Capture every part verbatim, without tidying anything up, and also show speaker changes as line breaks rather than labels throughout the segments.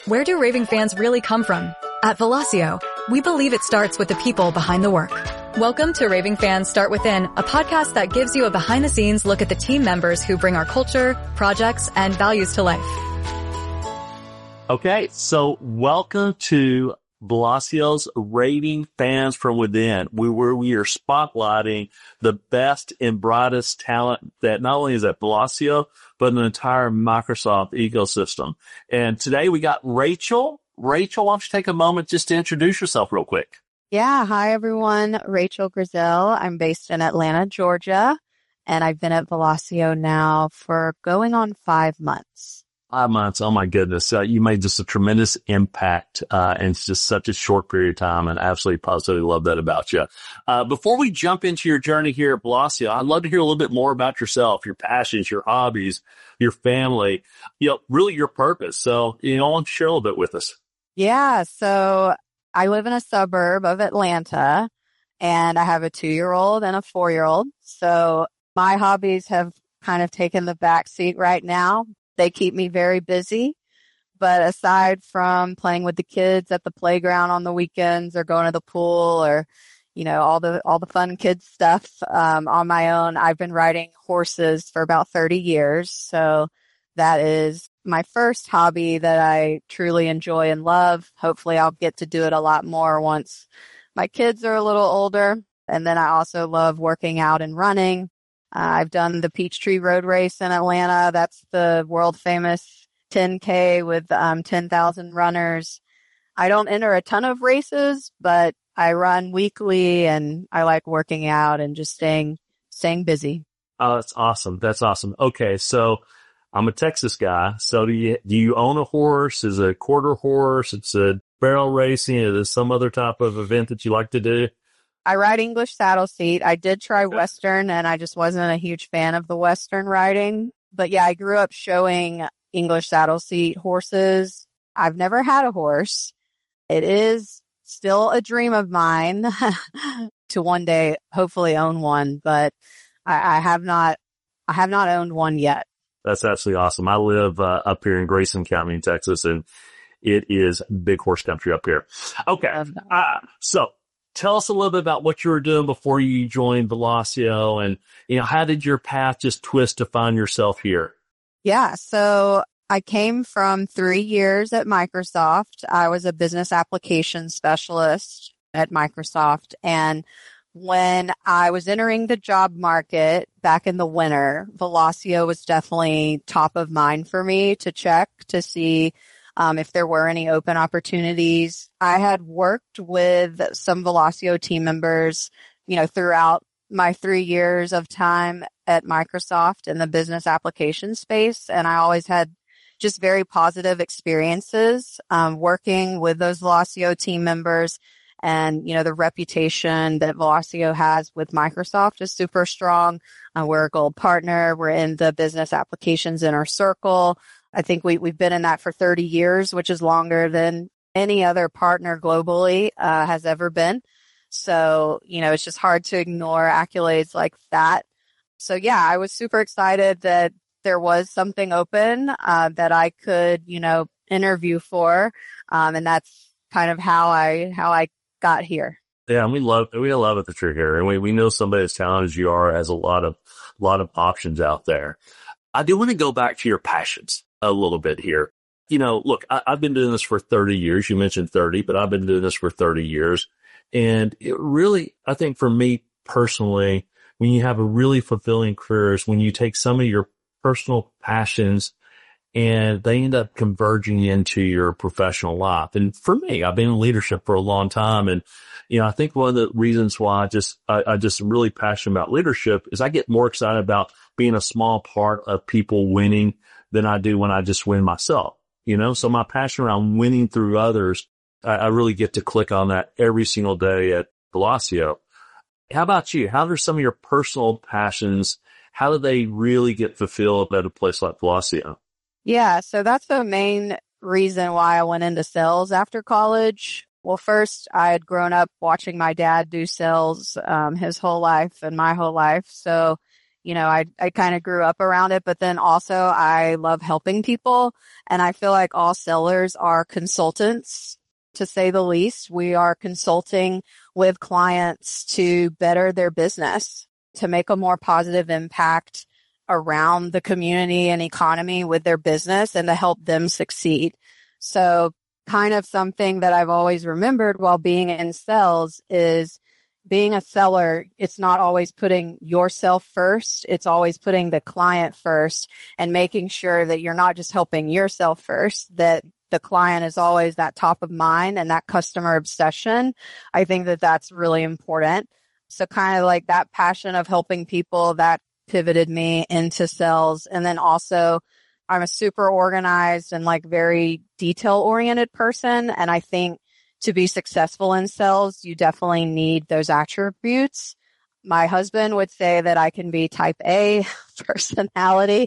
Where do raving fans really come from? At Velocio, we believe it starts with the people behind the work. Welcome to Raving Fans Start Within, a podcast that gives you a behind-the-scenes look at the team members who bring our culture, projects, and values to life.
Okay, so welcome to Velocio's Raving Fans from Within, where we are spotlighting the best and brightest talent that not only is at Velocio, but in the entire Microsoft ecosystem. And today we got Rachel. Rachel, why don't you take a moment just to introduce yourself real quick?
Yeah. Hi, everyone. Rachel Grizel. I'm based in Atlanta, Georgia, and I've been at Velocio now for going on five months.
Five months. Oh, my goodness. Uh, you made just a tremendous impact uh, in just such a short period of time, and absolutely positively love that about you. Uh, before we jump into your journey here at Velocio, I'd love to hear a little bit more about yourself, your passions, your hobbies, your family, you know, really your purpose. So, you know, I want to share a little bit with us.
Yeah. So I live in a suburb of Atlanta, and I have a two-year-old and a four-year-old. So my hobbies have kind of taken the back seat right now. They keep me very busy, but aside from playing with the kids at the playground on the weekends or going to the pool or, you know, all the, all the fun kids stuff, um, on my own, I've been riding horses for about thirty years. So that is my first hobby that I truly enjoy and love. Hopefully I'll get to do it a lot more once my kids are a little older. And then I also love working out and running. Uh, I've done the Peachtree Road Race in Atlanta. That's the world famous ten K with um, ten thousand runners. I don't enter a ton of races, but I run weekly and I like working out and just staying, staying busy.
Oh, that's awesome. That's awesome. Okay. So I'm a Texas guy. So do you, do you own a horse? Is it a quarter horse? It's a barrel racing? Is it some other type of event that you like to do?
I ride English saddle seat. I did try Western, and I just wasn't a huge fan of the Western riding. But yeah, I grew up showing English saddle seat horses. I've never had a horse. It is still a dream of mine to one day hopefully own one, but I, I have not, I have not owned one yet.
That's absolutely awesome. I live uh, up here in Grayson County in Texas, and it is big horse country up here. Okay. Uh, so tell us a little bit about what you were doing before you joined Velocio, and, you know, how did your path just twist to find yourself here?
Yeah. So I came from three years at Microsoft. I was a business application specialist at Microsoft. And when I was entering the job market back in the winter, Velocio was definitely top of mind for me to check to see Um, if there were any open opportunities. I had worked with some Velocio team members, you know, throughout my three years of time at Microsoft in the business application space. And I always had just very positive experiences, um, working with those Velocio team members. And, you know, the reputation that Velocio has with Microsoft is super strong. Uh, we're a gold partner. We're in the business applications inner circle. I think we, we've been in that for thirty years, which is longer than any other partner globally uh, has ever been. So, you know, it's just hard to ignore accolades like that. So, yeah, I was super excited that there was something open uh, that I could, you know, interview for. Um, and that's kind of how I how I got here.
Yeah, and we love we love it that you're here, and we we know somebody as talented as you are has a lot of lot of options out there. I do want to go back to your passions a little bit here. You know, look, I, I've been doing this for thirty years. You mentioned thirty, but I've been doing this for thirty years. And it really, I think for me personally, when you have a really fulfilling career is when you take some of your personal passions and they end up converging into your professional life. And for me, I've been in leadership for a long time. And, you know, I think one of the reasons why I just, I, I just really passionate about leadership is I get more excited about being a small part of people winning than I do when I just win myself, you know? So my passion around winning through others, I, I really get to click on that every single day at Velocio. How about you? How do some of your personal passions, how do they really get fulfilled at a place like Velocio?
Yeah, so that's the main reason why I went into sales after college. Well, first, I had grown up watching my dad do sales um, his whole life and my whole life. So you know, I, I kind of grew up around it, but then also I love helping people. And I feel like all sellers are consultants, to say the least. We are consulting with clients to better their business, to make a more positive impact around the community and economy with their business and to help them succeed. So kind of something that I've always remembered while being in sales is being a seller, it's not always putting yourself first. It's always putting the client first and making sure that you're not just helping yourself first, that the client is always that top of mind and that customer obsession. I think that that's really important. So kind of like that passion of helping people, that pivoted me into sales. And then also I'm a super organized and like very detail oriented person. And I think to be successful in sales, you definitely need those attributes. My husband would say that I can be type A personality.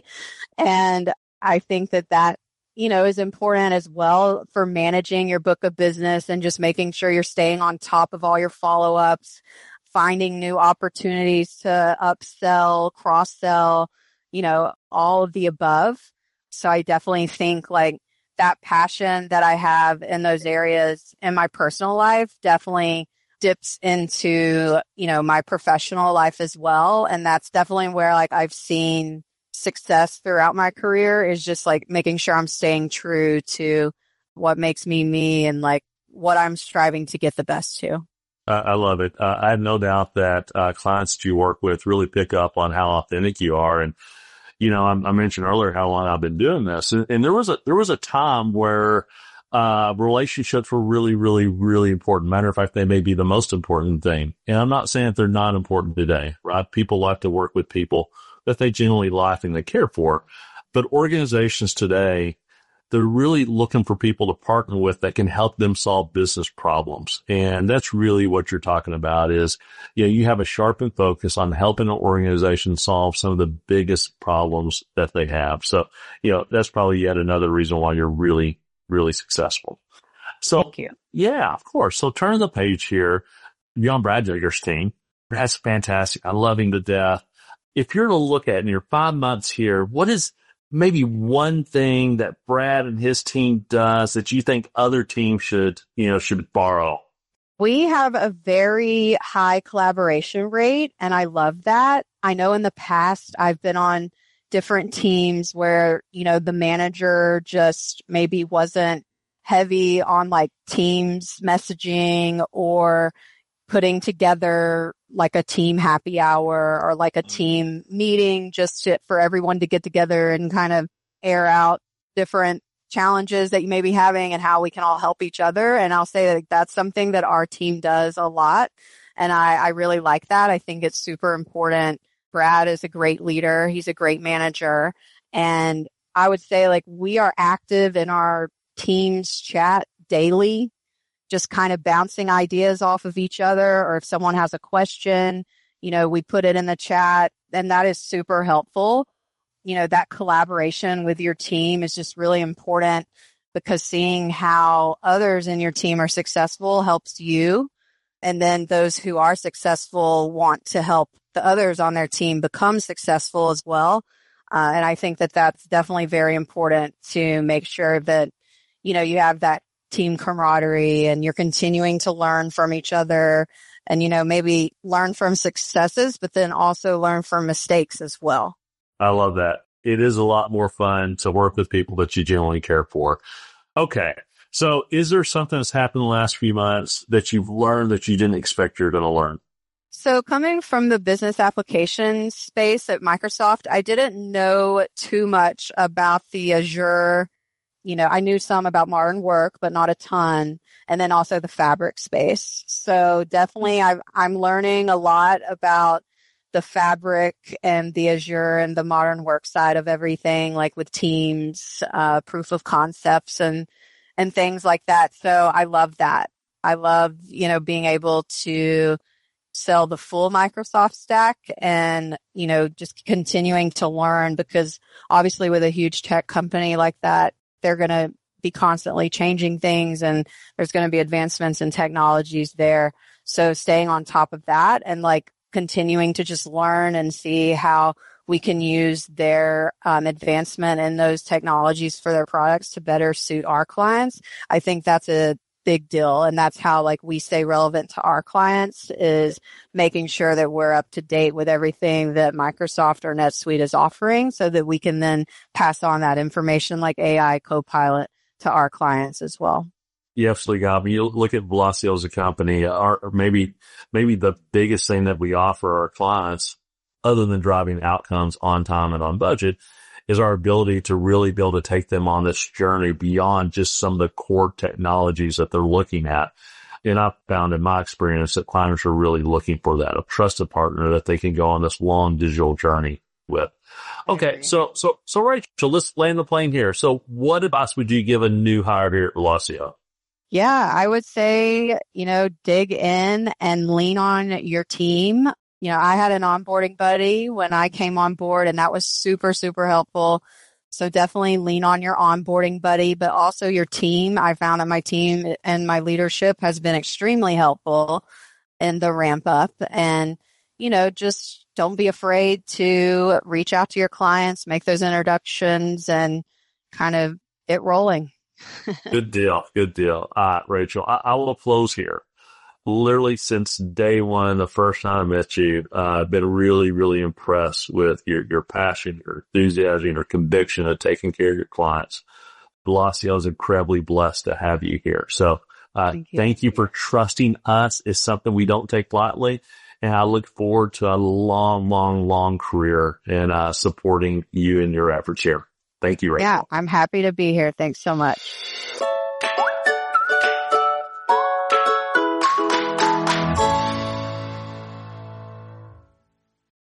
And I think that that, you know, is important as well for managing your book of business and just making sure you're staying on top of all your follow-ups, finding new opportunities to upsell, cross-sell, you know, all of the above. So I definitely think like that passion that I have in those areas in my personal life definitely dips into, you know, my professional life as well. And that's definitely where like I've seen success throughout my career, is just like making sure I'm staying true to what makes me me and like what I'm striving to get the best to.
Uh, I love it. Uh, I have no doubt that uh, clients that you work with really pick up on how authentic you are. And, you know, I, I mentioned earlier how long I've been doing this. And, and there was a, there was a time where uh, relationships were really, really, really important. Matter of fact, they may be the most important thing. And I'm not saying that they're not important today, right? People like to work with people that they genuinely like and they care for. But organizations today, they're really looking for people to partner with that can help them solve business problems. And that's really what you're talking about is, you know, you have a sharpened focus on helping an organization solve some of the biggest problems that they have. So, you know, that's probably yet another reason why you're really, really successful. So,
Thank you.
Yeah, of course. So turn the page here. John Braddigger's team. That's fantastic. I love him to death. If you're to look at in your five months here, what is maybe one thing that Brad and his team does that you think other teams should, you know, should borrow?
We have a very high collaboration rate, and I love that. I know in the past I've been on different teams where, you know, the manager just maybe wasn't heavy on like Teams messaging or putting together like a team happy hour or like a team meeting just to, for everyone to get together and kind of air out different challenges that you may be having and how we can all help each other. And I'll say that that's something that our team does a lot. And I, I really like that. I think it's super important. Brad is a great leader. He's a great manager. And I would say like we are active in our team's chat daily, just kind of bouncing ideas off of each other, or if someone has a question, you know, we put it in the chat, and that is super helpful. You know, that collaboration with your team is just really important because seeing how others in your team are successful helps you. And then those who are successful want to help the others on their team become successful as well. Uh, and I think that that's definitely very important to make sure that, you know, you have that team camaraderie and you're continuing to learn from each other and, you know, maybe learn from successes, but then also learn from mistakes as well.
I love that. It is a lot more fun to work with people that you genuinely care for. Okay. So is there something that's happened in the last few months that you've learned that you didn't expect you're going to learn?
So coming from the business application space at Microsoft, I didn't know too much about the Azure. You know, I knew some about modern work, but not a ton. And then also the Fabric space. So definitely I've, I'm learning a lot about the Fabric and the Azure and the modern work side of everything, like with Teams, uh, proof of concepts and, and things like that. So I love that. I love, you know, being able to sell the full Microsoft stack and, you know, just continuing to learn, because obviously with a huge tech company like that, they're going to be constantly changing things and there's going to be advancements in technologies there. So staying on top of that and like continuing to just learn and see how we can use their um, advancement in those technologies for their products to better suit our clients. I think that's a big deal. And that's how like we stay relevant to our clients, is making sure that we're up to date with everything that Microsoft or NetSuite is offering, so that we can then pass on that information like A I Copilot to our clients as well.
You absolutely got me. You look at Velocio as a company, or maybe, maybe the biggest thing that we offer our clients, other than driving outcomes on time and on budget, is our ability to really be able to take them on this journey beyond just some of the core technologies that they're looking at. And I've found in my experience that clients are really looking for that, a trusted partner that they can go on this long digital journey with. Okay. So, so, so Rachel, let's land the plane here. So what advice would you give a new hire here at Velocio?
Yeah, I would say, you know, dig in and lean on your team. You know, I had an onboarding buddy when I came on board, and that was super, super helpful. So definitely lean on your onboarding buddy, but also your team. I found that my team and my leadership has been extremely helpful in the ramp up. And, you know, just don't be afraid to reach out to your clients, make those introductions, and kind of get rolling.
Good deal. Good deal. All right, Rachel, I, I will close here. Literally since day one, the first time I met you, uh, I've been really, really impressed with your, your passion, your enthusiasm, your conviction of taking care of your clients. Velocio is incredibly blessed to have you here. So, uh, thank you. thank you for trusting us. It's something we don't take lightly. And I look forward to a long, long, long career in, uh, supporting you and your efforts here. Thank you, Rachel.
Yeah, I'm happy to be here. Thanks so much.